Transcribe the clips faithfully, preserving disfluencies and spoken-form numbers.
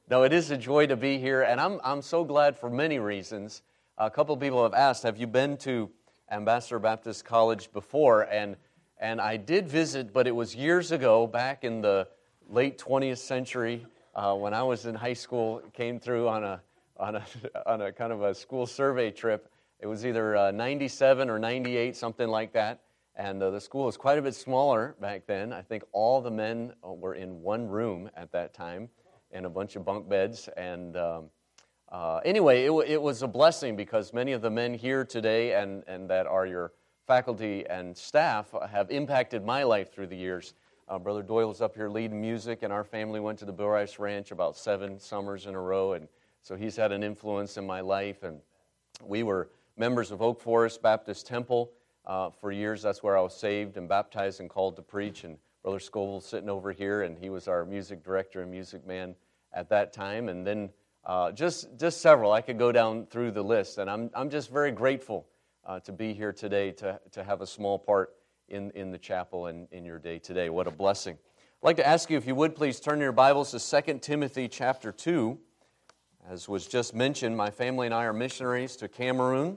No, it is a joy to be here, and I'm I'm so glad for many reasons. A couple of people have asked, have you been to Ambassador Baptist College before? And and I did visit, but it was years ago, back in the late twentieth century, uh, when I was in high school. Came through on a on a on a kind of a school survey trip. It was either uh, ninety-seven or ninety-eight, something like that. And uh, the school was quite a bit smaller back then. I think all the men were in one room at that time, and a bunch of bunk beds. And um, uh, anyway, it, w- it was a blessing because many of the men here today and, and that are your faculty and staff have impacted my life through the years. Uh, Brother Doyle was up here leading music, and our family went to the Bill Rice Ranch about seven summers in a row, and so he's had an influence in my life. And we were members of Oak Forest Baptist Temple uh, for years. That's where I was saved and baptized and called to preach, and Brother Scoville sitting over here, and he was our music director and music man at that time. And then uh, just just several. I could go down through the list, and I'm I'm just very grateful uh, to be here today to to have a small part in in the chapel and in your day today. What a blessing! I'd like to ask you if you would please turn your Bibles to Second Timothy chapter two. As was just mentioned, my family and I are missionaries to Cameroon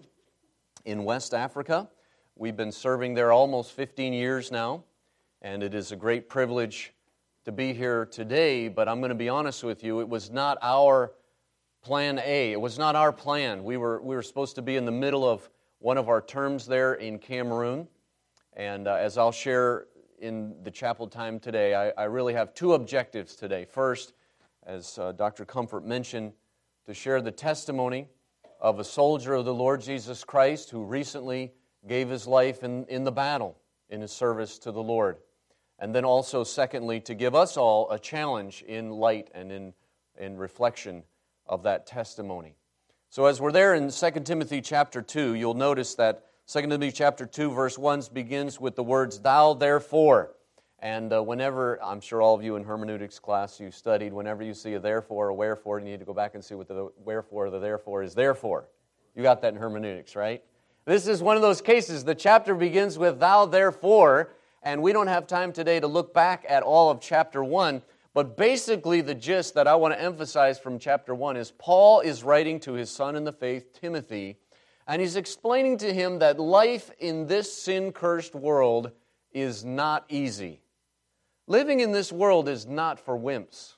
in West Africa. We've been serving there almost fifteen years now. And it is a great privilege to be here today, but I'm going to be honest with you, it was not our plan A. It was not our plan. We were we were supposed to be in the middle of one of our terms there in Cameroon, and uh, as I'll share in the chapel time today, I, I really have two objectives today. First, as uh, Doctor Comfort mentioned, to share the testimony of a soldier of the Lord Jesus Christ who recently gave his life in, in the battle in his service to the Lord. And then also, secondly, to give us all a challenge in light and in, in reflection of that testimony. So as we're there in Second Timothy chapter two, you'll notice that Second Timothy chapter two, verse one begins with the words, "Thou therefore." And uh, whenever, I'm sure all of you in hermeneutics class you studied, whenever you see a therefore or wherefore, you need to go back and see what the wherefore or the therefore is there for. You got that in hermeneutics, right? This is one of those cases. The chapter begins with, "Thou therefore," and we don't have time today to look back at all of chapter one, but basically the gist that I want to emphasize from chapter one is Paul is writing to his son in the faith, Timothy, and he's explaining to him that life in this sin-cursed world is not easy. Living in this world is not for wimps.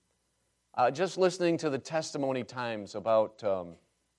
Uh, just listening to the testimony times about um,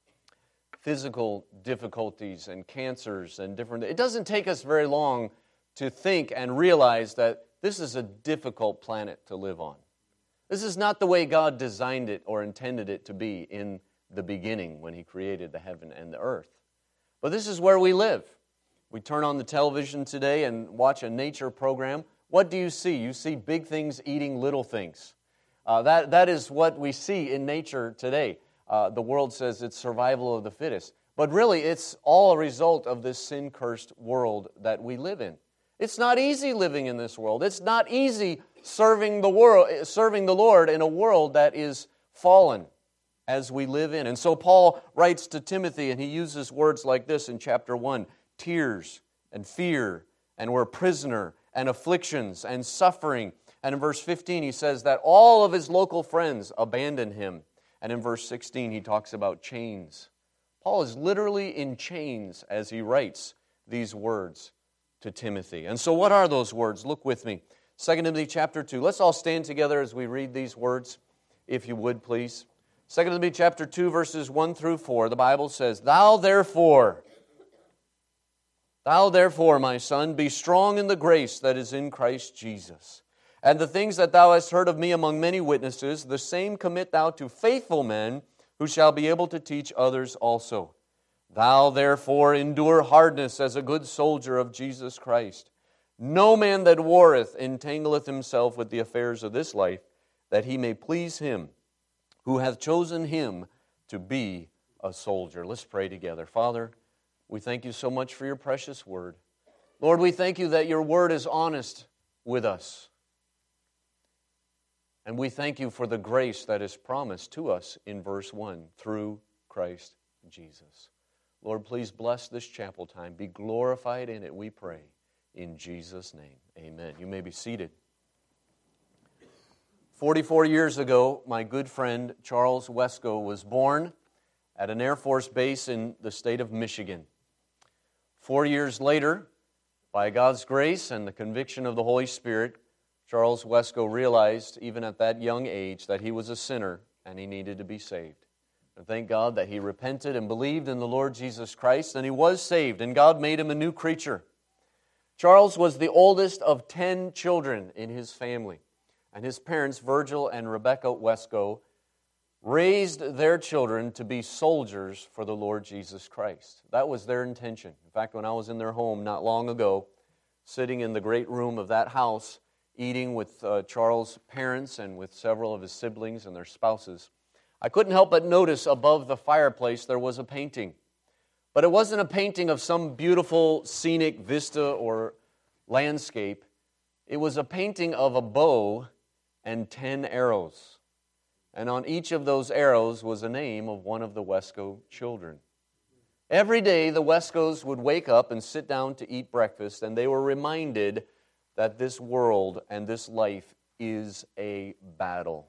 physical difficulties and cancers and different, it doesn't take us very long to think and realize that this is a difficult planet to live on. This is not the way God designed it or intended it to be in the beginning when He created the heaven and the earth. But this is where we live. We turn on the television today and watch a nature program. What do you see? You see big things eating little things. Uh, that, that is what we see in nature today. Uh, the world says it's survival of the fittest. But really, it's all a result of this sin-cursed world that we live in. It's not easy living in this world. It's not easy serving the world, serving the Lord in a world that is fallen as we live in. And so Paul writes to Timothy, and he uses words like this in chapter one, tears and fear, and we're a prisoner, and afflictions and suffering. And in verse fifteen, he says that all of his local friends abandoned him. And in verse sixteen, he talks about chains. Paul is literally in chains as he writes these words to Timothy. And so what are those words? Look with me. Second Timothy chapter two. Let's all stand together as we read these words, if you would, please. Second Timothy chapter two, verses one through four. The Bible says, Thou therefore, Thou therefore, my son, be strong in the grace that is in Christ Jesus. And the things that thou hast heard of me among many witnesses, the same commit thou to faithful men, who shall be able to teach others also. Thou therefore endure hardness as a good soldier of Jesus Christ. No man that warreth entangleth himself with the affairs of this life, that he may please him who hath chosen him to be a soldier. Let's pray together. Father, we thank you so much for your precious word. Lord, we thank you that your word is honest with us. And we thank you for the grace that is promised to us in verse one, through Christ Jesus. Lord, please bless this chapel time. Be glorified in it, we pray. In Jesus' name, amen. You may be seated. forty-four years ago, my good friend Charles Wesco was born at an Air Force base in the state of Michigan. Four years later, by God's grace and the conviction of the Holy Spirit, Charles Wesco realized, even at that young age, that he was a sinner and he needed to be saved. And thank God that he repented and believed in the Lord Jesus Christ, and he was saved, and God made him a new creature. Charles was the oldest of ten children in his family, and his parents, Virgil and Rebecca Wesco, raised their children to be soldiers for the Lord Jesus Christ. That was their intention. In fact, when I was in their home not long ago, sitting in the great room of that house, eating with uh, Charles' parents and with several of his siblings and their spouses, I couldn't help but notice above the fireplace there was a painting. But it wasn't a painting of some beautiful scenic vista or landscape. It was a painting of a bow and ten arrows. And on each of those arrows was a name of one of the Wesco children. Every day the Wescos would wake up and sit down to eat breakfast, and they were reminded that this world and this life is a battle.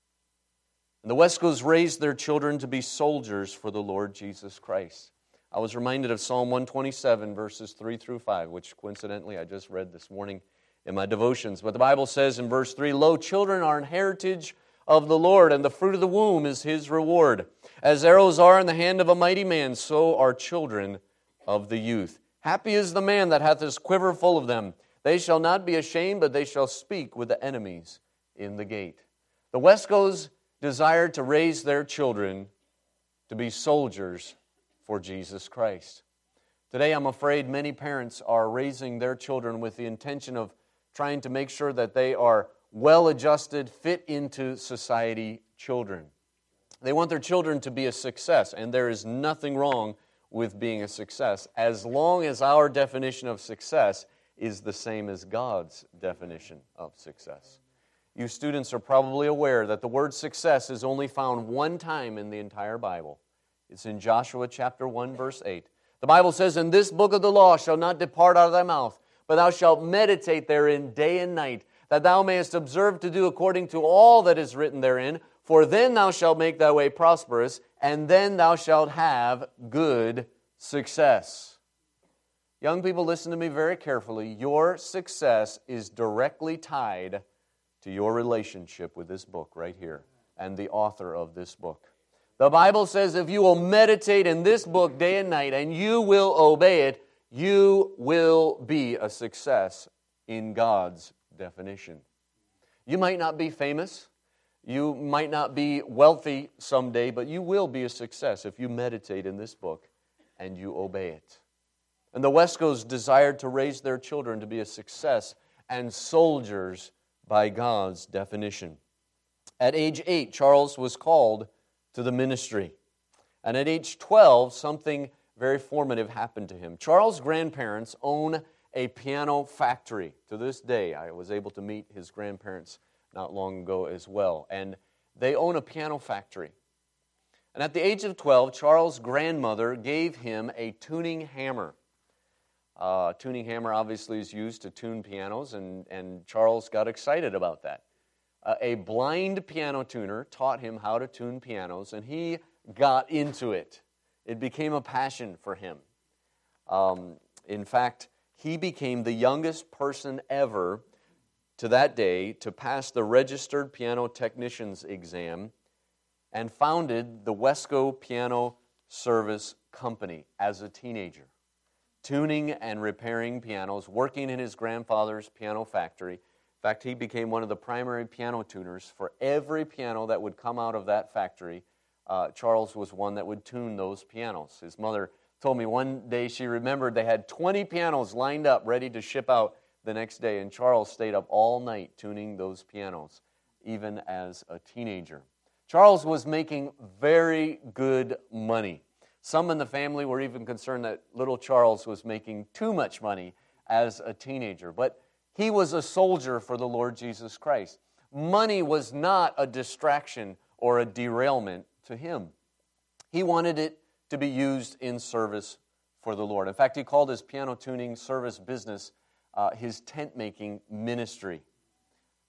And the Wescos raised their children to be soldiers for the Lord Jesus Christ. I was reminded of Psalm one twenty-seven, verses three through five, which coincidentally I just read this morning in my devotions. But the Bible says in verse three, "Lo, children are an heritage of the Lord, and the fruit of the womb is His reward. As arrows are in the hand of a mighty man, so are children of the youth. Happy is the man that hath his quiver full of them. They shall not be ashamed, but they shall speak with the enemies in the gate." The Wescos desired to raise their children to be soldiers for Jesus Christ. Today, I'm afraid many parents are raising their children with the intention of trying to make sure that they are well-adjusted, fit into society children. They want their children to be a success, and there is nothing wrong with being a success, as long as our definition of success is the same as God's definition of success. You students are probably aware that the word success is only found one time in the entire Bible. It's in Joshua chapter one, verse eight. The Bible says, "And this book of the law shall not depart out of thy mouth, but thou shalt meditate therein day and night, that thou mayest observe to do according to all that is written therein. For then thou shalt make thy way prosperous, and then thou shalt have good success." Young people, listen to me very carefully. Your success is directly tied to your relationship with this book right here and the author of this book. The Bible says if you will meditate in this book day and night and you will obey it, you will be a success in God's definition. You might not be famous, you might not be wealthy someday, but you will be a success if you meditate in this book and you obey it. And the Wescos desired to raise their children to be a success and soldiers by God's definition. At age eight, Charles was called to the ministry. And at age twelve, something very formative happened to him. Charles' grandparents own a piano factory. To this day, I was able to meet his grandparents not long ago as well. And they own a piano factory. And at the age of twelve, Charles' grandmother gave him a tuning hammer. Uh, a tuning hammer obviously is used to tune pianos, and, and Charles got excited about that. Uh, a blind piano tuner taught him how to tune pianos, and he got into it. It became a passion for him. Um, in fact, he became the youngest person ever to that day to pass the registered piano technician's exam and founded the Wesco Piano Service Company as a teenager, tuning and repairing pianos, working in his grandfather's piano factory. In fact, he became one of the primary piano tuners for every piano that would come out of that factory. Uh, Charles was one that would tune those pianos. His mother told me one day she remembered they had twenty pianos lined up ready to ship out the next day, and Charles stayed up all night tuning those pianos, even as a teenager. Charles was making very good money. Some in the family were even concerned that little Charles was making too much money as a teenager, but he was a soldier for the Lord Jesus Christ. Money was not a distraction or a derailment to him. He wanted it to be used in service for the Lord. In fact, he called his piano tuning service business uh, his tent-making ministry.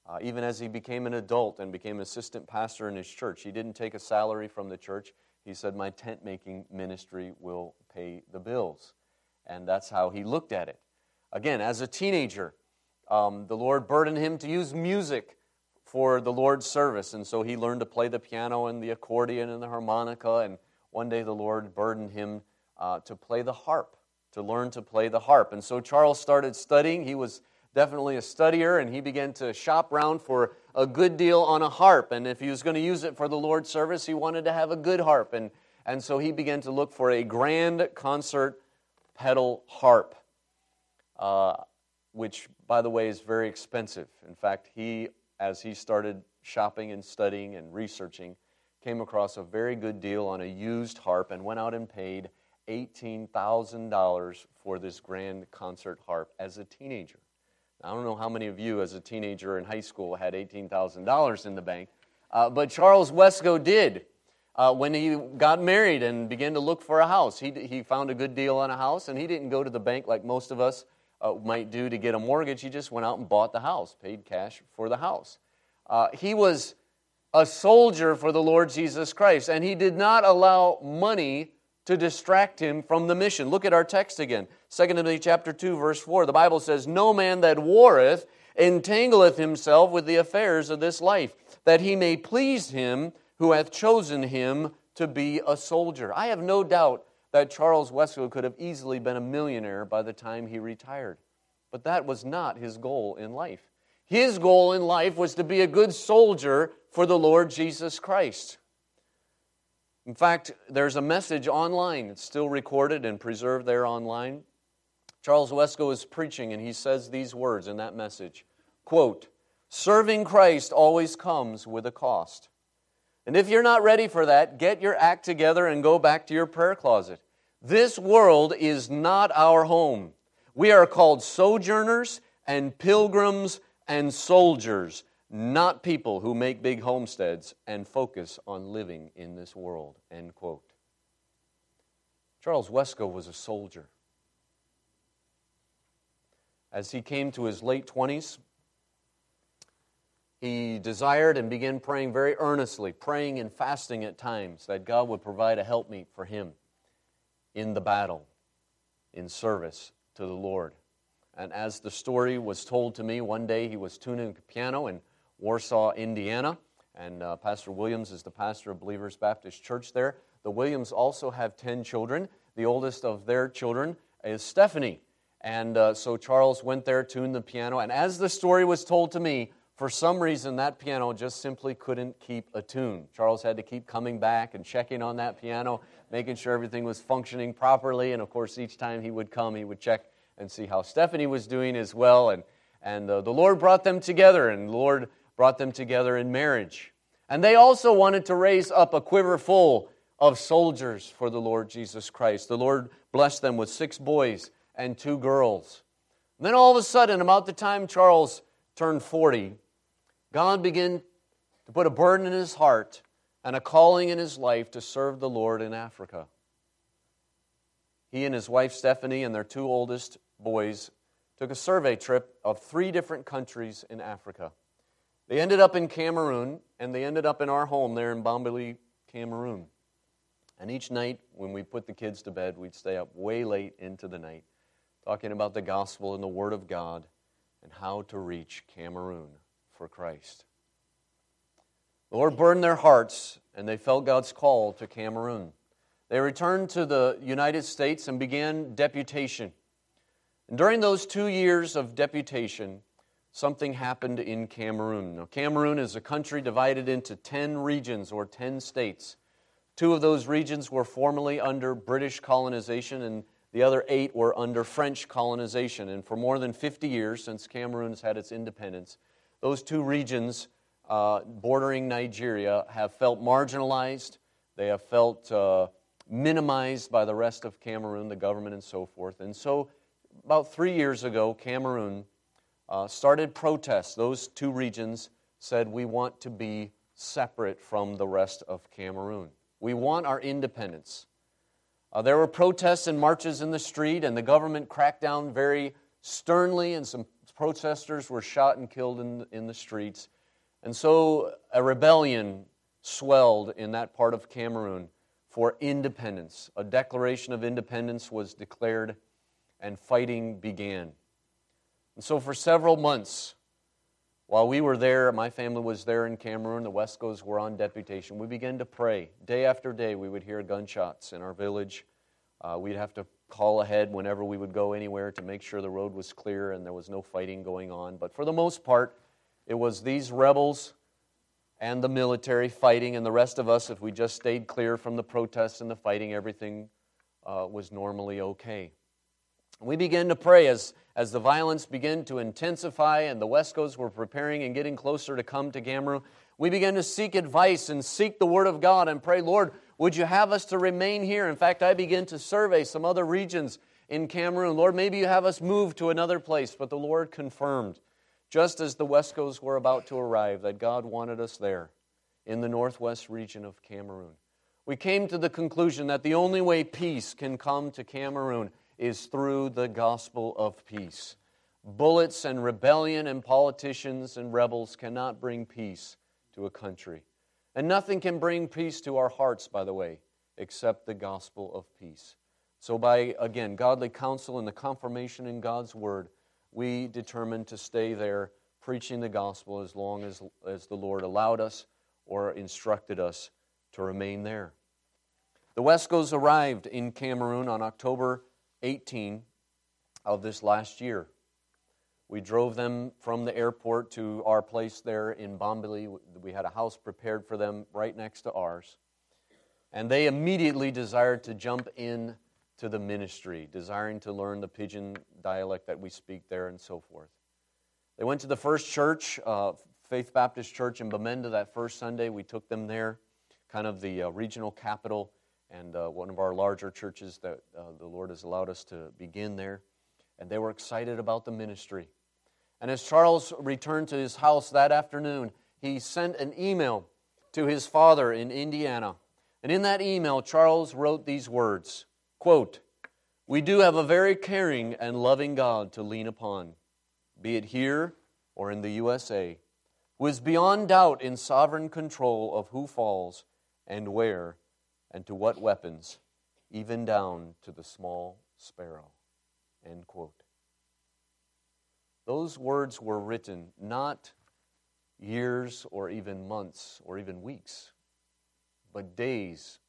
Uh, even as he became an adult and became assistant pastor in his church, he didn't take a salary from the church. He said, my tent-making ministry will pay the bills. And that's how he looked at it. Again, as a teenager, um, the Lord burdened him to use music for the Lord's service. And so he learned to play the piano and the accordion and the harmonica. And one day the Lord burdened him uh, to play the harp, to learn to play the harp. And so Charles started studying. He was definitely a studier, and he began to shop around for a good deal on a harp. And if he was going to use it for the Lord's service, he wanted to have a good harp. And, and so he began to look for a grand concert pedal harp, uh, which, by the way, is very expensive. In fact, he, as he started shopping and studying and researching, came across a very good deal on a used harp and went out and paid eighteen thousand dollars for this grand concert harp as a teenager. I don't know how many of you as a teenager in high school had eighteen thousand dollars in the bank, uh, but Charles Wesco did. Uh, when he got married and began to look for a house, he, he found a good deal on a house, and he didn't go to the bank like most of us uh, might do to get a mortgage. He just went out and bought the house, paid cash for the house. Uh, he was a soldier for the Lord Jesus Christ, and he did not allow money to distract him from the mission. Look at our text again. Second Timothy chapter two, verse four. The Bible says, no man that warreth entangleth himself with the affairs of this life, that he may please him who hath chosen him to be a soldier. I have no doubt that Charles Wesco could have easily been a millionaire by the time he retired. But that was not his goal in life. His goal in life was to be a good soldier for the Lord Jesus Christ. In fact, there's a message online. It's still recorded and preserved there online. Charles Wesco is preaching, and he says these words in that message. Quote, serving Christ always comes with a cost. And if you're not ready for that, get your act together and go back to your prayer closet. This world is not our home. We are called sojourners and pilgrims and soldiers, not people who make big homesteads and focus on living in this world, end quote. Charles Wesco was a soldier. As he came to his late twenties, he desired and began praying very earnestly, praying and fasting at times, that God would provide a helpmeet for him in the battle, in service to the Lord. And as the story was told to me, one day he was tuning a piano in Warsaw, Indiana, and uh, Pastor Williams is the pastor of Believers Baptist Church there. The Williams also have ten children. The oldest of their children is Stephanie. And uh, so Charles went there, tuned the piano, and as the story was told to me, for some reason that piano just simply couldn't keep a tune. Charles had to keep coming back and checking on that piano, making sure everything was functioning properly, and of course each time he would come, he would check and see how Stephanie was doing as well, and, and uh, the Lord brought them together, and the Lord brought them together in marriage. And they also wanted to raise up a quiver full of soldiers for the Lord Jesus Christ. The Lord blessed them with six boys and two girls. And then all of a sudden, about the time Charles turned forty, God began to put a burden in his heart and a calling in his life to serve the Lord in Africa. He and his wife Stephanie and their two oldest boys took a survey trip of three different countries in Africa. They ended up in Cameroon, and they ended up in our home there in Bombali, Cameroon. And each night, when we put the kids to bed, we'd stay up way late into the night, talking about the gospel and the Word of God and how to reach Cameroon for Christ. The Lord burdened their hearts, and they felt God's call to Cameroon. They returned to the United States and began deputation. And during those two years of deputation, something happened in Cameroon. Now, Cameroon is a country divided into ten regions or ten states. Two of those regions were formerly under British colonization, and the other eight were under French colonization. And for more than fifty years, since Cameroon has had its independence, those two regions uh, bordering Nigeria have felt marginalized. They have felt uh, minimized by the rest of Cameroon, the government and so forth. And so about three years ago, Cameroon Uh, started protests. Those two regions said, we want to be separate from the rest of Cameroon. We want our independence. Uh, there were protests and marches in the street, and the government cracked down very sternly and some protesters were shot and killed in, in the streets. And so a rebellion swelled in that part of Cameroon for independence. A declaration of independence was declared and fighting began. And so for several months, while we were there, my family was there in Cameroon, the Wescos were on deputation, we began to pray. Day after day, we would hear gunshots in our village. Uh, we'd have to call ahead whenever we would go anywhere to make sure the road was clear and there was no fighting going on. But for the most part, it was these rebels and the military fighting, and the rest of us, if we just stayed clear from the protests and the fighting, everything uh, was normally okay. We began to pray as, as the violence began to intensify and the Wescos were preparing and getting closer to come to Cameroon. We began to seek advice and seek the Word of God and pray, Lord, would you have us to remain here? In fact, I began to survey some other regions in Cameroon. Lord, maybe you have us move to another place. But the Lord confirmed, just as the Wescos were about to arrive, that God wanted us there in the northwest region of Cameroon. We came to the conclusion that the only way peace can come to Cameroon is through the gospel of peace. Bullets and rebellion and politicians and rebels cannot bring peace to a country. And nothing can bring peace to our hearts, by the way, except the gospel of peace. So by, again, godly counsel and the confirmation in God's Word, we determined to stay there preaching the gospel as long as, as the Lord allowed us or instructed us to remain there. The Wescos arrived in Cameroon on October eighteenth of this last year. We drove them from the airport to our place there in Bombali. We had a house prepared for them right next to ours. And they immediately desired to jump in to the ministry, desiring to learn the Pidgin dialect that we speak there and so forth. They went to the first church, uh, Faith Baptist Church in Bamenda that first Sunday. We took them there, kind of the uh, regional capital and uh, one of our larger churches that uh, the Lord has allowed us to begin there. And they were excited about the ministry. And as Charles returned to his house that afternoon, he sent an email to his father in Indiana. And in that email, Charles wrote these words, quote, "We do have a very caring and loving God to lean upon, be it here or in the U S A, who is beyond doubt in sovereign control of who falls and where and to what weapons, even down to the small sparrow." End quote. Those words were written not years or even months or even weeks, but days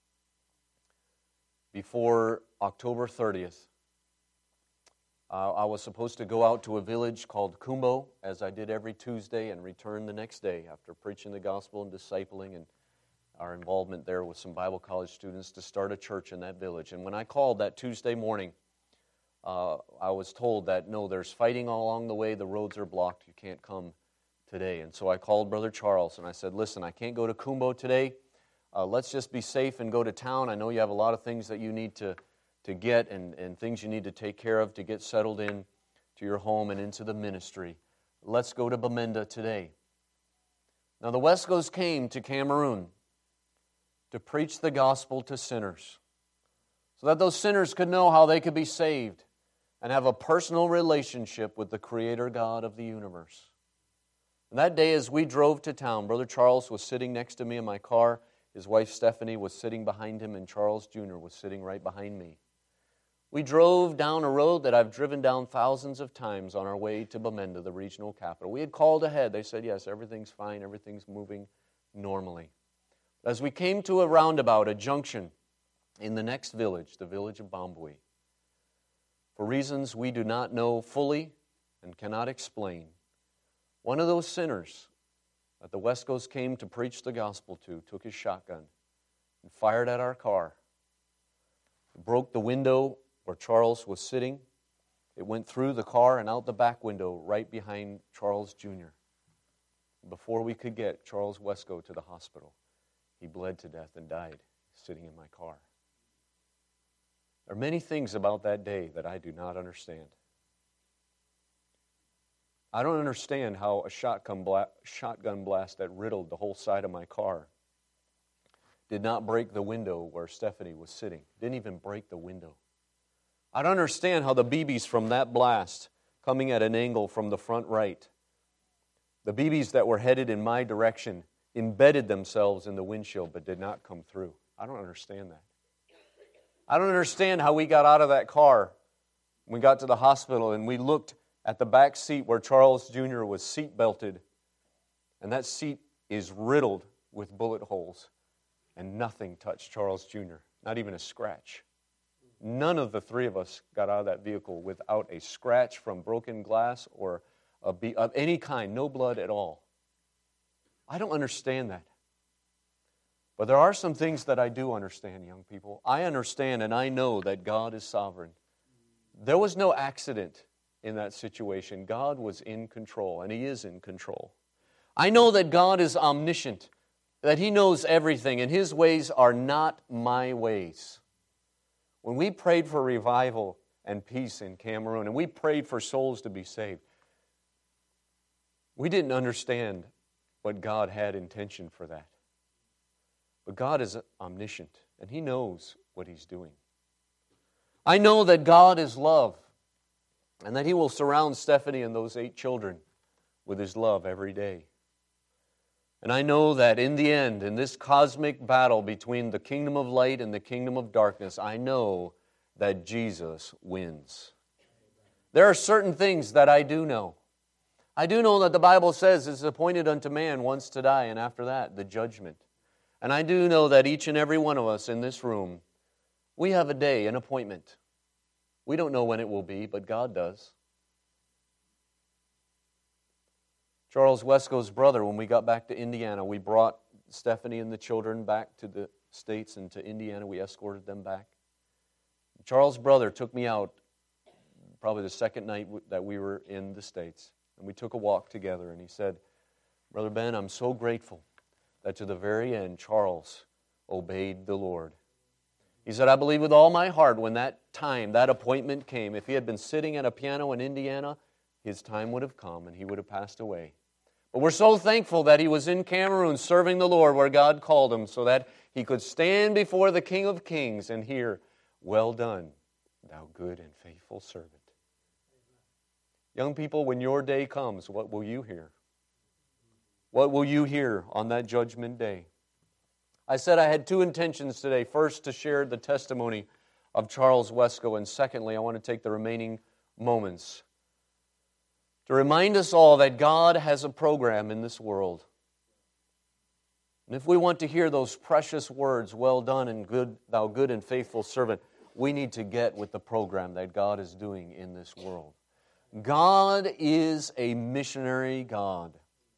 before October thirtieth. Uh, I was supposed to go out to a village called Kumbo, as I did every Tuesday, and return the next day after preaching the gospel and discipling and our involvement there with some Bible college students to start a church in that village. And when I called that Tuesday morning, uh, I was told that, no, there's fighting all along the way, the roads are blocked, you can't come today. And so I called Brother Charles and I said, listen, I can't go to Kumbo today. Uh, let's just be safe and go to town. I know you have a lot of things that you need to, to get and, and things you need to take care of to get settled in to your home and into the ministry. Let's go to Bamenda today. Now the Wescos came to Cameroon to preach the gospel to sinners so that those sinners could know how they could be saved and have a personal relationship with the Creator God of the universe. And that day as we drove to town, Brother Charles was sitting next to me in my car. His wife Stephanie was sitting behind him, and Charles Junior was sitting right behind me. We drove down a road that I've driven down thousands of times on our way to Bamenda, the regional capital. We had called ahead. They said, yes, everything's fine, everything's moving normally. As we came to a roundabout, a junction in the next village, the village of Bombui, for reasons we do not know fully and cannot explain, one of those sinners that the Wescos came to preach the gospel to took his shotgun and fired at our car. It broke the window where Charles was sitting. It went through the car and out the back window right behind Charles Junior Before we could get Charles Wesco to the hospital, he bled to death and died sitting in my car. There are many things about that day that I do not understand. I don't understand how a shotgun, bla- shotgun blast that riddled the whole side of my car did not break the window where Stephanie was sitting. Didn't even break the window. I don't understand how the B Bs from that blast coming at an angle from the front right. The B Bs that were headed in my direction embedded themselves in the windshield but did not come through. I don't understand that. I don't understand how we got out of that car. We got to the hospital and we looked at the back seat where Charles Junior was seat belted, and that seat is riddled with bullet holes, and nothing touched Charles Junior, not even a scratch. None of the three of us got out of that vehicle without a scratch from broken glass or a be- of any kind, no blood at all. I don't understand that. But there are some things that I do understand, young people. I understand and I know that God is sovereign. There was no accident in that situation. God was in control, and He is in control. I know that God is omniscient, that He knows everything, and His ways are not my ways. When we prayed for revival and peace in Cameroon, and we prayed for souls to be saved, we didn't understand what God had intention for that. But God is omniscient, and He knows what He's doing. I know that God is love, and that He will surround Stephanie and those eight children with His love every day. And I know that in the end, in this cosmic battle between the kingdom of light and the kingdom of darkness, I know that Jesus wins. There are certain things that I do know. I do know that the Bible says it's appointed unto man once to die, and after that, the judgment. And I do know that each and every one of us in this room, we have a day, an appointment. We don't know when it will be, but God does. Charles Wesco's brother, when we got back to Indiana, we brought Stephanie and the children back to the States and to Indiana. We escorted them back. Charles' brother took me out probably the second night that we were in the States. And we took a walk together, and he said, Brother Ben, I'm so grateful that to the very end, Charles obeyed the Lord. He said, I believe with all my heart when that time, that appointment came, if he had been sitting at a piano in Indiana, his time would have come and he would have passed away. But we're so thankful that he was in Cameroon serving the Lord where God called him so that he could stand before the King of Kings and hear, well done, thou good and faithful servant. Young people, when your day comes, what will you hear? What will you hear on that judgment day? I said I had two intentions today. First, to share the testimony of Charles Wesco, and secondly, I want to take the remaining moments to remind us all that God has a program in this world. And if we want to hear those precious words, well done and good, thou good and faithful servant, we need to get with the program that God is doing in this world. God is a missionary God.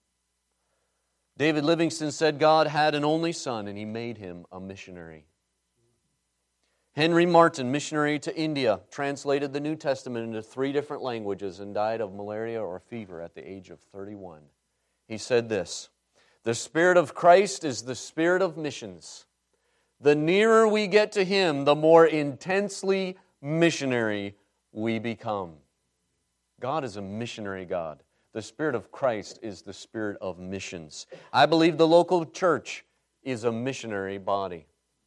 David Livingstone said God had an only son and He made him a missionary. Henry Martin, missionary to India, translated the New Testament into three different languages and died of malaria or fever at the age of thirty-one. He said this, the Spirit of Christ is the spirit of missions. The nearer we get to Him, the more intensely missionary we become. God is a missionary God. The Spirit of Christ is the spirit of missions. I believe the local church is a missionary body.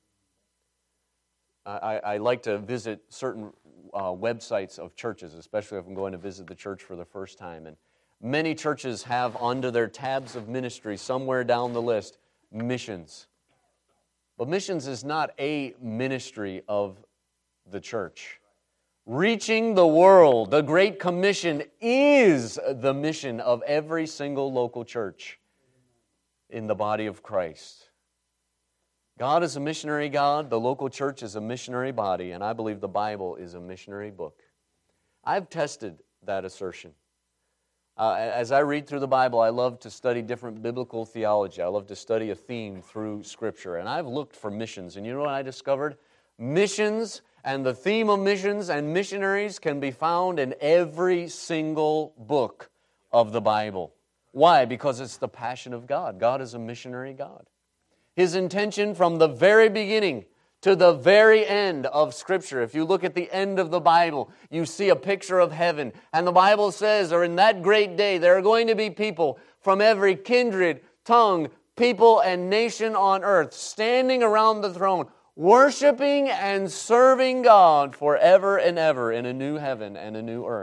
I, I like to visit certain uh, websites of churches, especially if I'm going to visit the church for the first time. And many churches have under their tabs of ministry, somewhere down the list, missions. But missions is not a ministry of the church. Reaching the world, the Great Commission, is the mission of every single local church in the body of Christ. God is a missionary God, the local church is a missionary body, and I believe the Bible is a missionary book. I've tested that assertion. Uh, as I read through the Bible, I love to study different biblical theology. I love to study a theme through Scripture, and I've looked for missions, and you know what I discovered? Missions and the theme of missions and missionaries can be found in every single book of the Bible. Why? Because it's the passion of God. God is a missionary God. His intention from the very beginning to the very end of Scripture, if you look at the end of the Bible, you see a picture of heaven. And the Bible says, or in that great day, there are going to be people from every kindred, tongue, people, and nation on earth standing around the throne, worshiping and serving God forever and ever in a new heaven and a new earth.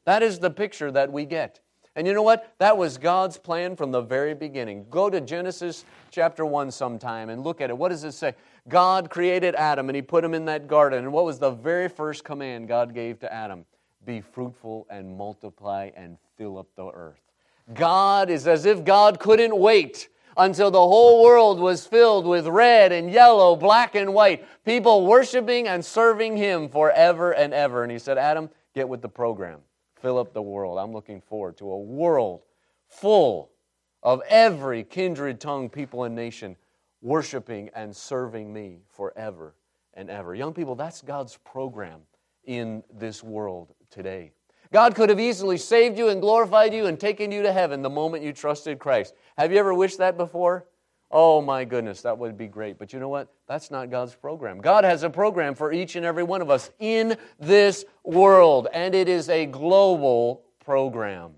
That is the picture that we get. And you know what? That was God's plan from the very beginning. Go to Genesis chapter one sometime and look at it. What does it say? God created Adam and He put him in that garden. And what was the very first command God gave to Adam? Be fruitful and multiply and fill up the earth. God is as if God couldn't wait until the whole world was filled with red and yellow, black and white, people worshiping and serving Him forever and ever. And He said, Adam, get with the program. Fill up the world. I'm looking forward to a world full of every kindred tongue, people, and nation worshiping and serving me forever and ever. Young people, that's God's program in this world today. God could have easily saved you and glorified you and taken you to heaven the moment you trusted Christ. Have you ever wished that before? Oh my goodness, that would be great. But you know what? That's not God's program. God has a program for each and every one of us in this world, and it is a global program.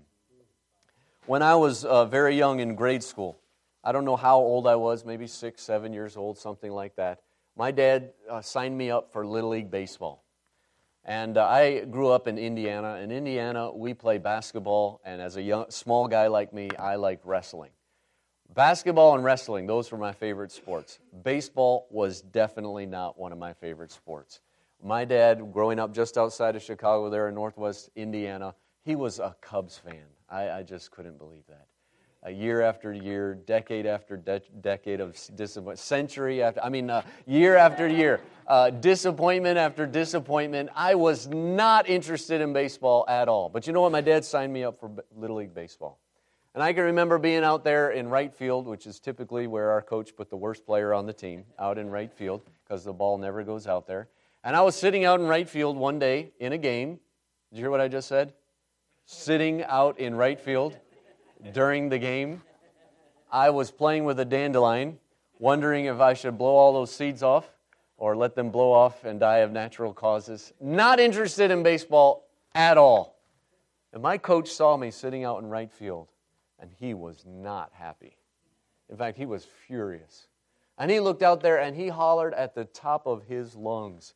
When I was uh, very young in grade school, I don't know how old I was, maybe six, seven years old, something like that. My dad uh, signed me up for Little League Baseball. And uh, I grew up in Indiana. In Indiana, we play basketball, and as a young, small guy like me, I liked wrestling. Basketball and wrestling, those were my favorite sports. Baseball was definitely not one of my favorite sports. My dad, growing up just outside of Chicago there in northwest Indiana, he was a Cubs fan. I, I just couldn't believe that. A year after year, decade after de- decade of disappointment, century after, I mean, uh, year after year, uh, disappointment after disappointment. I was not interested in baseball at all. But you know what? My dad signed me up for Little League Baseball. And I can remember being out there in right field, which is typically where our coach put the worst player on the team, out in right field, because the ball never goes out there. And I was sitting out in right field one day in a game. Did you hear what I just said? Sitting out in right field during the game. I was playing with a dandelion, wondering if I should blow all those seeds off or let them blow off and die of natural causes. Not interested in baseball at all. And my coach saw me sitting out in right field, and he was not happy. In fact, he was furious. And he looked out there and he hollered at the top of his lungs,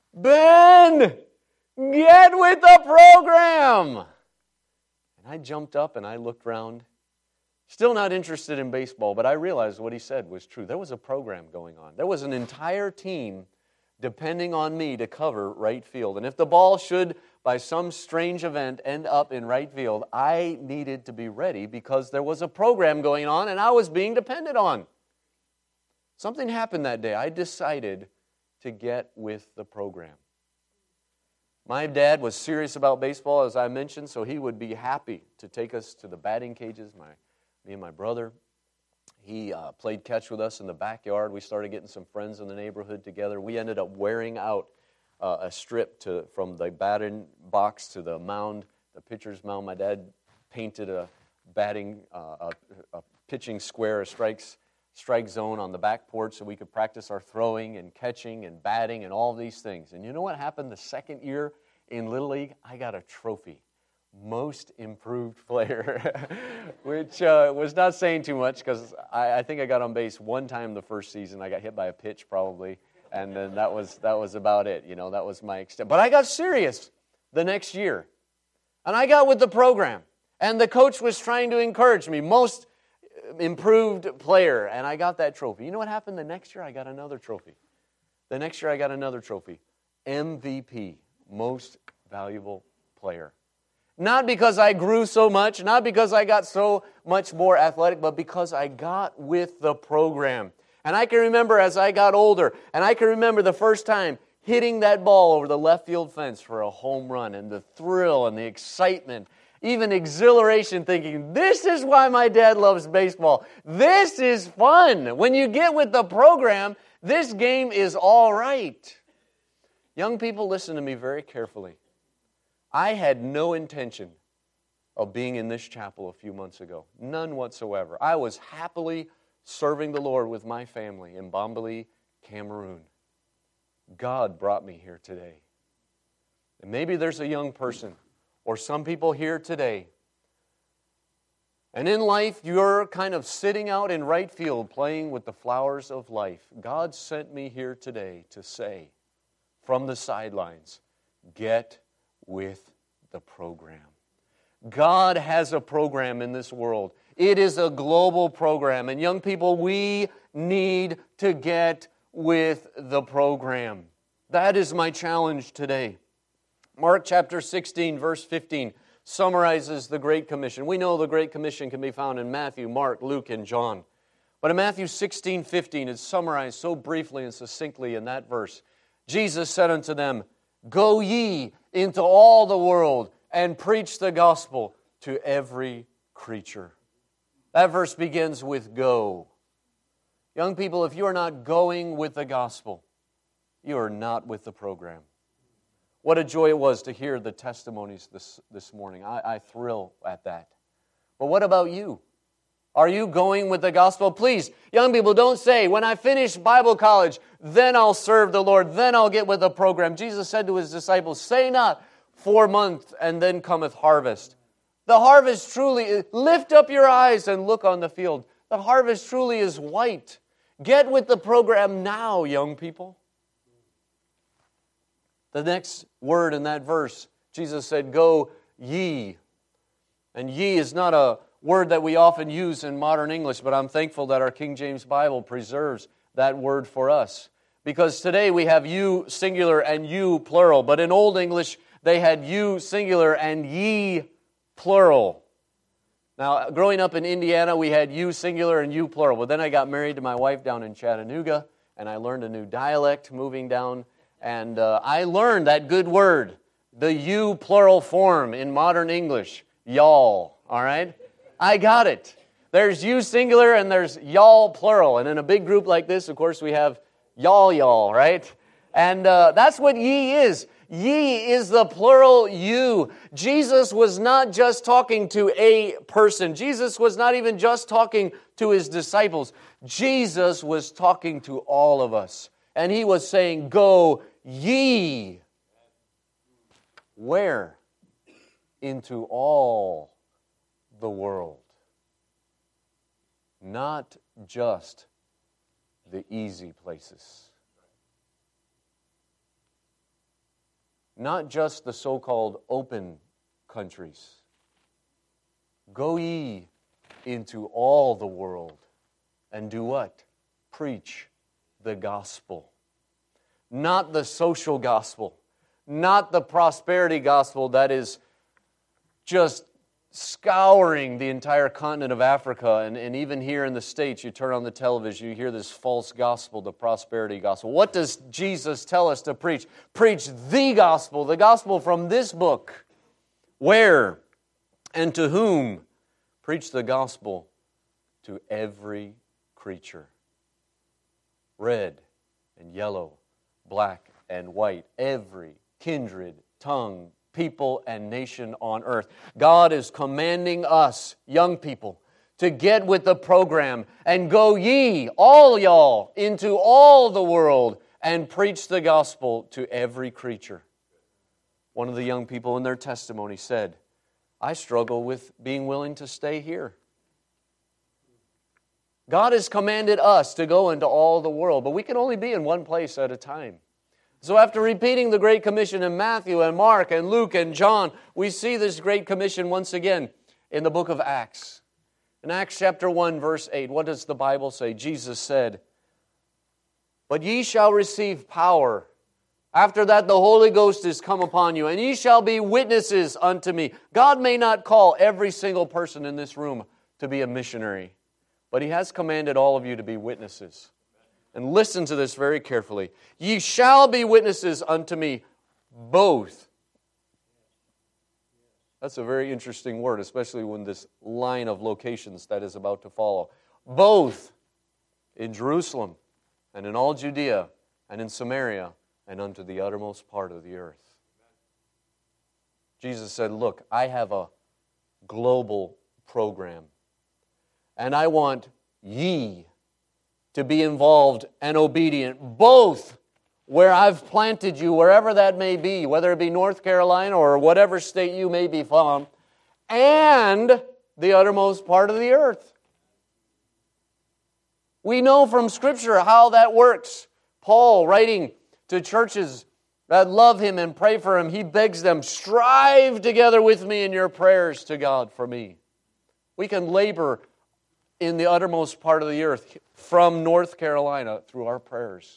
Ben, get with the program! And I jumped up and I looked around, still not interested in baseball, but I realized what he said was true. There was a program going on. There was an entire team depending on me to cover right field. And if the ball should, by some strange event, end up in right field, I needed to be ready because there was a program going on and I was being depended on. Something happened that day. I decided to get with the program. My dad was serious about baseball, as I mentioned, so he would be happy to take us to the batting cages, my, me and my brother. He uh, played catch with us in the backyard. We started getting some friends in the neighborhood together. We ended up wearing out uh, a strip to from the batting box to the mound, the pitcher's mound. My dad painted a batting, uh, a, a pitching square, a strikes strike zone on the back porch so we could practice our throwing and catching and batting and all these things. And you know what happened the second year in Little League? I got a trophy. Most improved player, which uh, was not saying too much because I, I think I got on base one time the first season. I got hit by a pitch probably, and then that was that was about it. You know, that was my extent. But I got serious the next year, and I got with the program, and the coach was trying to encourage me. Most improved player, and I got that trophy. You know what happened the next year? I got another trophy. The next year I got another trophy. M V P, most valuable player. Not because I grew so much, not because I got so much more athletic, but because I got with the program. And I can remember as I got older, and I can remember the first time hitting that ball over the left field fence for a home run, and the thrill and the excitement, even exhilaration, thinking, this is why my dad loves baseball. This is fun. When you get with the program, this game is all right. Young people, listen to me very carefully. I had no intention of being in this chapel a few months ago. None whatsoever. I was happily serving the Lord with my family in Bambali, Cameroon. God brought me here today. And maybe there's a young person or some people here today. And in life, you're kind of sitting out in right field playing with the flowers of life. God sent me here today to say from the sidelines, get with the program. God has a program in this world. It is a global program. And young people, we need to get with the program. That is my challenge today. Mark chapter sixteen, verse fifteen, summarizes the Great Commission. We know the Great Commission can be found in Matthew, Mark, Luke, and John. But in Matthew sixteen, fifteen, it's summarized so briefly and succinctly in that verse. Jesus said unto them, Go ye into all the world and preach the gospel to every creature. That verse begins with go. Young people, if you are not going with the gospel, you are not with the program. What a joy it was to hear the testimonies this, this morning. I, I thrill at that. But what about you? Are you going with the gospel? Please, young people, don't say, when I finish Bible college, then I'll serve the Lord, then I'll get with the program. Jesus said to His disciples, say not, four months and then cometh harvest. The harvest truly, lift up your eyes and look on the field. The harvest truly is white. Get with the program now, young people. The next word in that verse, Jesus said, Go ye. And ye is not a word that we often use in modern English, but I'm thankful that our King James Bible preserves that word for us. Because today we have you singular and you plural, but in Old English they had you singular and ye plural. Now, growing up in Indiana, we had you singular and you plural. But then I got married to my wife down in Chattanooga, and I learned a new dialect moving down. And uh, I learned that good word, the you plural form in modern English, y'all, all right? I got it. There's you singular and there's y'all plural. And in a big group like this, of course, we have y'all, y'all, right? And uh, that's what ye is. Ye is the plural you. Jesus was not just talking to a person. Jesus was not even just talking to His disciples. Jesus was talking to all of us. And He was saying, Go ye. Where? Into all the world. Not just the easy places. Not just the so-called open countries. Go ye into all the world and do what? Preach the gospel. Not the social gospel. Not the prosperity gospel that is just scouring the entire continent of Africa. And, and even here in the States, you turn on the television, you hear this false gospel, the prosperity gospel. What does Jesus tell us to preach? Preach the gospel, the gospel from this book. Where and to whom? Preach the gospel to every creature. Red and yellow, black and white, every kindred, tongue, people, and nation on earth. God is commanding us, young people, to get with the program and go ye, all y'all, into all the world and preach the gospel to every creature. One of the young people in their testimony said, I struggle with being willing to stay here. God has commanded us to go into all the world, but we can only be in one place at a time. So after repeating the Great Commission in Matthew and Mark and Luke and John, we see this Great Commission once again in the book of Acts. In Acts chapter one, verse eight, what does the Bible say? Jesus said, But ye shall receive power. After that the Holy Ghost is come upon you, and ye shall be witnesses unto me. God may not call every single person in this room to be a missionary, but He has commanded all of you to be witnesses. And listen to this very carefully. Ye shall be witnesses unto me both. That's a very interesting word, especially when this line of locations that is about to follow. Both in Jerusalem and in all Judea and in Samaria and unto the uttermost part of the earth. Jesus said, look, I have a global program. And I want ye to be involved and obedient, both where I've planted you, wherever that may be, whether it be North Carolina or whatever state you may be from, and the uttermost part of the earth. We know from Scripture how that works. Paul, writing to churches that love Him and pray for Him, He begs them, strive together with me in your prayers to God for me. We can labor in the uttermost part of the earth from North Carolina through our prayers.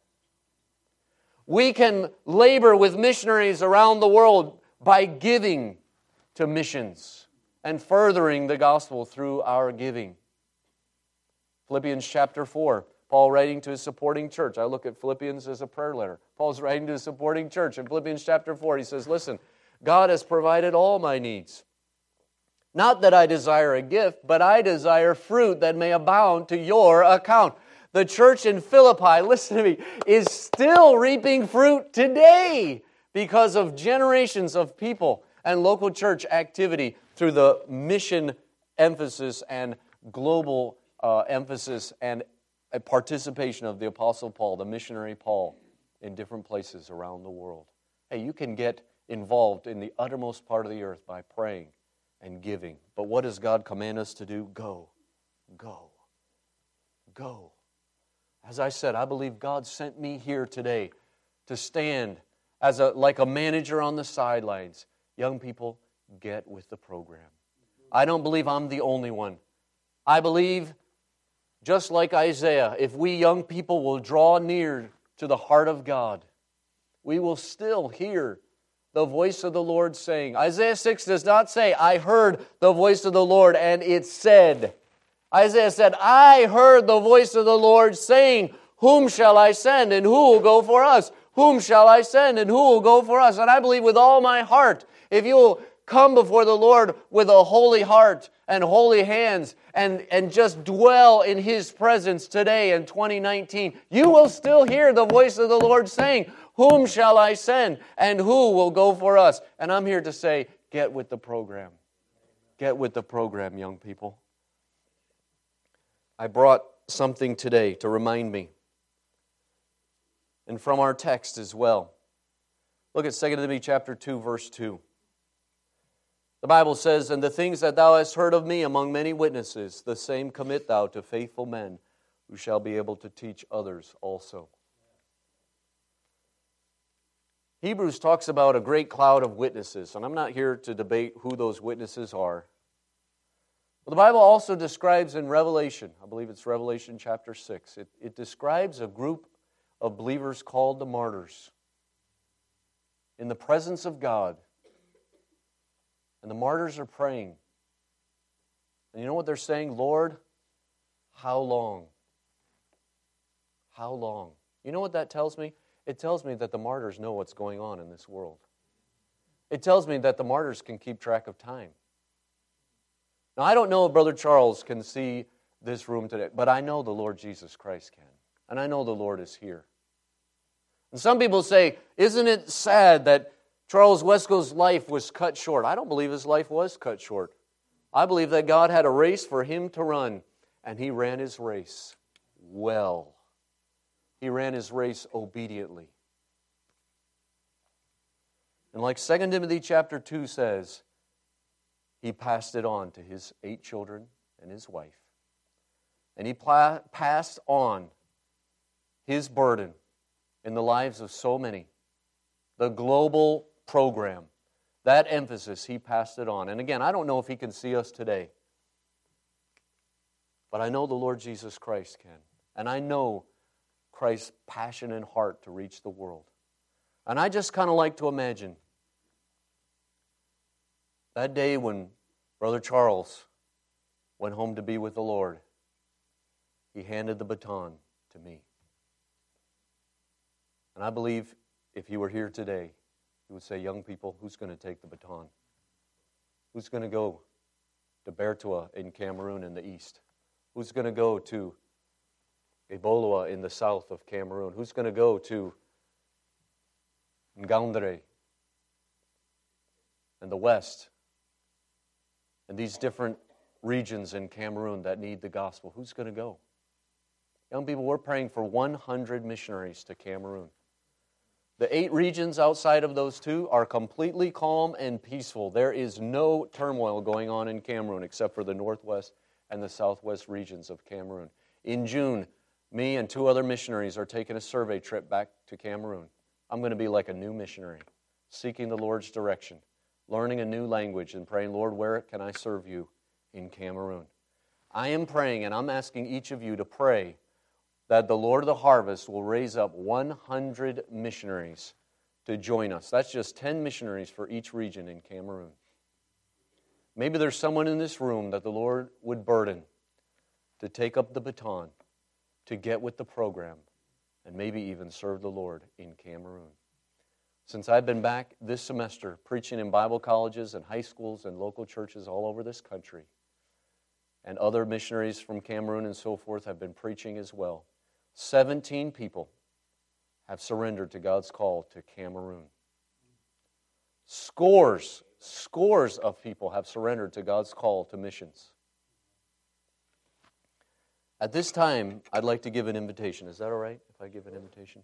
We can labor with missionaries around the world by giving to missions and furthering the gospel through our giving. Philippians chapter four, Paul writing to his supporting church. I look at Philippians as a prayer letter. Paul's writing to his supporting church. In Philippians chapter four, he says, listen, God has provided all my needs. Not that I desire a gift, but I desire fruit that may abound to your account. The church in Philippi, listen to me, is still reaping fruit today because of generations of people and local church activity through the mission emphasis and global uh, emphasis and a participation of the Apostle Paul, the missionary Paul, in different places around the world. Hey, you can get involved in the uttermost part of the earth by praying and giving. But what does God command us to do? Go. Go. Go. As I said, I believe God sent me here today to stand as a like a manager on the sidelines. Young people, get with the program. I don't believe I'm the only one. I believe, just like Isaiah, if we young people will draw near to the heart of God, we will still hear the voice of the Lord saying. Isaiah six does not say, I heard the voice of the Lord and it said. Isaiah said, I heard the voice of the Lord saying, whom shall I send and who will go for us? Whom shall I send and who will go for us? And I believe with all my heart, if you will come before the Lord with a holy heart and holy hands and, and just dwell in His presence today in twenty nineteen, you will still hear the voice of the Lord saying, whom shall I send and who will go for us? And I'm here to say, get with the program. Get with the program, young people. I brought something today to remind me. And from our text as well. Look at Second Timothy chapter two, verse two. The Bible says, and the things that thou hast heard of me among many witnesses, the same commit thou to faithful men, who shall be able to teach others also. Hebrews talks about a great cloud of witnesses, and I'm not here to debate who those witnesses are. But the Bible also describes in Revelation, I believe it's Revelation chapter six, it, it describes a group of believers called the martyrs in the presence of God. And the martyrs are praying. And you know what they're saying? Lord, how long? How long? You know what that tells me? It tells me that the martyrs know what's going on in this world. It tells me that the martyrs can keep track of time. Now, I don't know if Brother Charles can see this room today, but I know the Lord Jesus Christ can. And I know the Lord is here. And some people say, isn't it sad that Charles Wesco's life was cut short? I don't believe his life was cut short. I believe that God had a race for him to run, and he ran his race well. He ran his race obediently. And like Second Timothy chapter two says, he passed it on to his eight children and his wife. And he pla- passed on his burden in the lives of so many. The global program, that emphasis, he passed it on. And again, I don't know if he can see us today, but I know the Lord Jesus Christ can. And I know Christ's passion and heart to reach the world. And I just kind of like to imagine that day when Brother Charles went home to be with the Lord, he handed the baton to me. And I believe if he were here today, he would say, young people, who's going to take the baton? Who's going to go to Bertoua in Cameroon in the east? Who's going to go to Ebola in the south of Cameroon? Who's going to go to Ngaoundéré in the west? And these different regions in Cameroon that need the gospel. Who's going to go? Young people, we're praying for one hundred missionaries to Cameroon. The eight regions outside of those two are completely calm and peaceful. There is no turmoil going on in Cameroon except for the northwest and the southwest regions of Cameroon. In June, me and two other missionaries are taking a survey trip back to Cameroon. I'm going to be like a new missionary, seeking the Lord's direction, learning a new language, and praying, Lord, where can I serve you in Cameroon? I am praying, and I'm asking each of you to pray that the Lord of the harvest will raise up one hundred missionaries to join us. That's just ten missionaries for each region in Cameroon. Maybe there's someone in this room that the Lord would burden to take up the baton, to get with the program, and maybe even serve the Lord in Cameroon. Since I've been back this semester preaching in Bible colleges and high schools and local churches all over this country, and other missionaries from Cameroon and so forth have been preaching as well, seventeen people have surrendered to God's call to Cameroon. Scores, scores of people have surrendered to God's call to missions. At this time, I'd like to give an invitation. Is that all right if I give an invitation?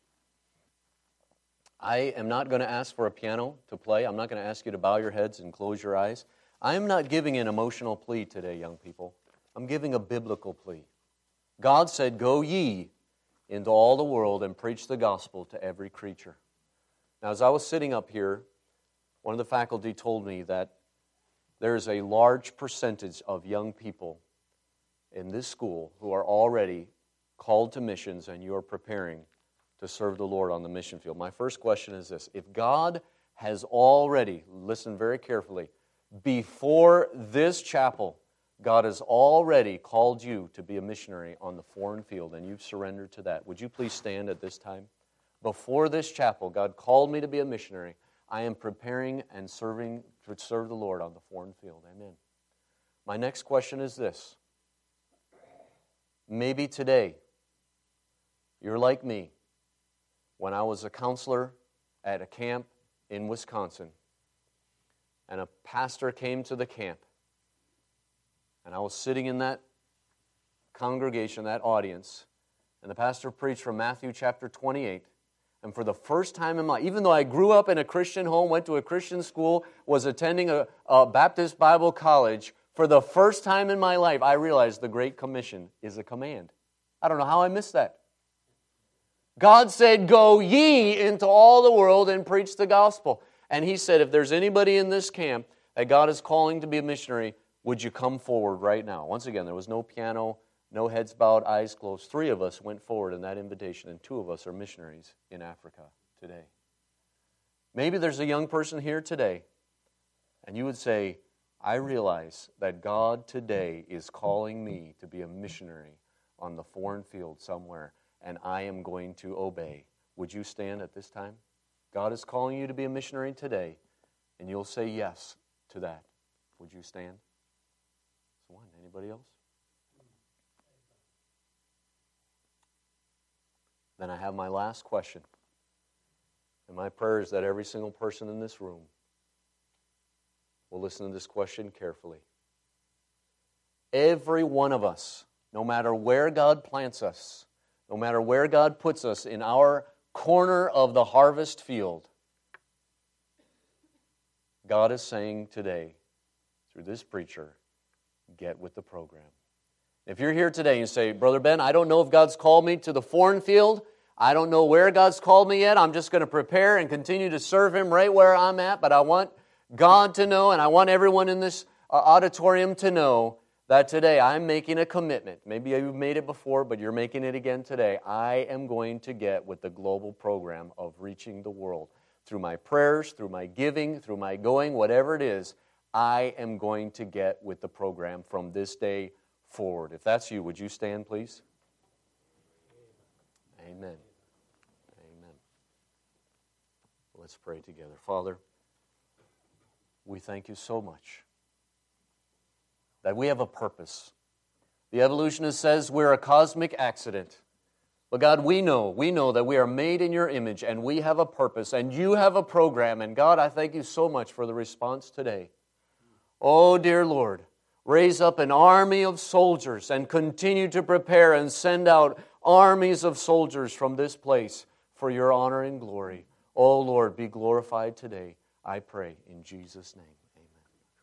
I am not going to ask for a piano to play. I'm not going to ask you to bow your heads and close your eyes. I am not giving an emotional plea today, young people. I'm giving a biblical plea. God said, "Go ye into all the world and preach the gospel to every creature." Now, as I was sitting up here, one of the faculty told me that there is a large percentage of young people in this school who are already called to missions, and you are preparing to serve the Lord on the mission field. My first question is this: if God has already, listen very carefully, before this chapel, God has already called you to be a missionary on the foreign field, and you've surrendered to that, would you please stand at this time? Before this chapel, God called me to be a missionary. I am preparing and serving to serve the Lord on the foreign field. Amen. My next question is this. Maybe today, you're like me. When I was a counselor at a camp in Wisconsin, and a pastor came to the camp, and I was sitting in that congregation, that audience, and the pastor preached from Matthew chapter twenty-eight, and for the first time in my, even though I grew up in a Christian home, went to a Christian school, was attending a, a Baptist Bible college, for the first time in my life, I realized the Great Commission is a command. I don't know how I missed that. God said, "Go ye into all the world and preach the gospel." And He said, if there's anybody in this camp that God is calling to be a missionary, would you come forward right now? Once again, there was no piano, no heads bowed, eyes closed. Three of us went forward in that invitation, and two of us are missionaries in Africa today. Maybe there's a young person here today, and you would say, I realize that God today is calling me to be a missionary on the foreign field somewhere, and I am going to obey. Would you stand at this time? God is calling you to be a missionary today, and you'll say yes to that. Would you stand? That's one. Anybody else? Then I have my last question. And my prayer is that every single person in this room will listen to this question carefully. Every one of us, no matter where God plants us, no matter where God puts us in our corner of the harvest field, God is saying today, through this preacher, get with the program. If you're here today and you say, Brother Ben, I don't know if God's called me to the foreign field. I don't know where God's called me yet. I'm just going to prepare and continue to serve Him right where I'm at. But I want God to know, and I want everyone in this uh, auditorium to know that today I'm making a commitment. Maybe you've made it before, but you're making it again today. I am going to get with the global program of reaching the world. Through my prayers, through my giving, through my going, whatever it is, I am going to get with the program from this day forward. If that's you, would you stand, please? Amen. Amen. Let's pray together. Father, we thank you so much that we have a purpose. The evolutionist says we're a cosmic accident. But God, we know, we know that we are made in your image and we have a purpose and you have a program. And God, I thank you so much for the response today. Oh, dear Lord, raise up an army of soldiers and continue to prepare and send out armies of soldiers from this place for your honor and glory. Oh, Lord, be glorified today, I pray in Jesus' name.